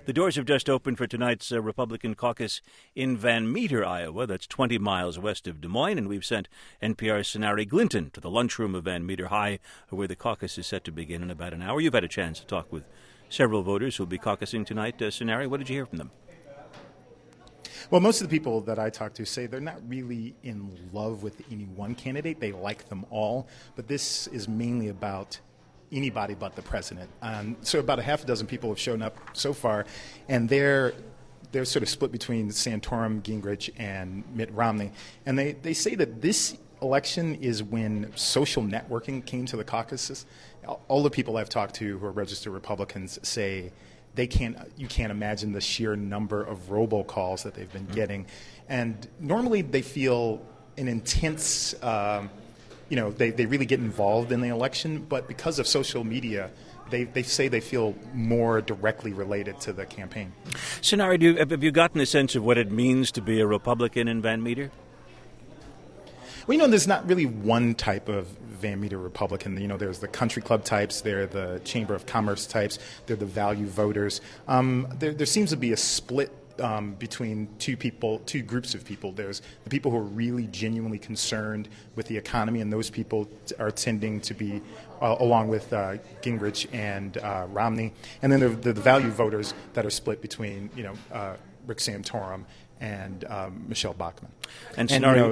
The doors have just opened for tonight's Republican caucus in Van Meter, Iowa. That's 20 miles west of Des Moines, and we've sent NPR's Sonari Glinton to the lunchroom of Van Meter High, where the caucus is set to begin in about an hour. You've had a chance to talk with several voters who will be caucusing tonight. Sonari, what did you hear from them? Well, most of the people that I talk to say they're not really in love with any one candidate. They like them all, but this is mainly about anybody but the president. So about a half a dozen people have shown up so far, and they're sort of split between Santorum, Gingrich, and Mitt Romney. And they say that this election is when social networking came to the caucuses. All the people I've talked to who are registered Republicans say you can't imagine the sheer number of robocalls that they've been getting. And normally they feel an intense, they really get involved in the election, but because of social media, they say they feel more directly related to the campaign. Sonari, have you gotten a sense of what it means to be a Republican in Van Meter? Well, there's not really one type of Van Meter Republican. There's the country club types, there are the Chamber of Commerce types, there are the value voters. There seems to be a split between two groups of people. There's the people who are really genuinely concerned with the economy, and those people are tending to be along with Gingrich and Romney. And then there are the value voters that are split between Rick Santorum and Michelle Bachmann. And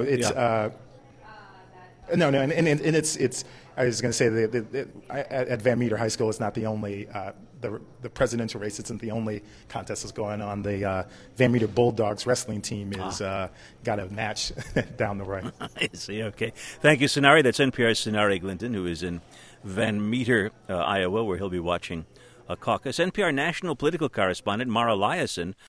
it's. I was going to say that at Van Meter High School, it's not the only the presidential race. It's not the only contest that's going on. The Van Meter Bulldogs wrestling team is got a match down the road. I see. Okay, thank you, Sonari. That's NPR's Sonari Glinton, who is in Van Meter, Iowa, where he'll be watching a caucus. NPR national political correspondent Mara Liasson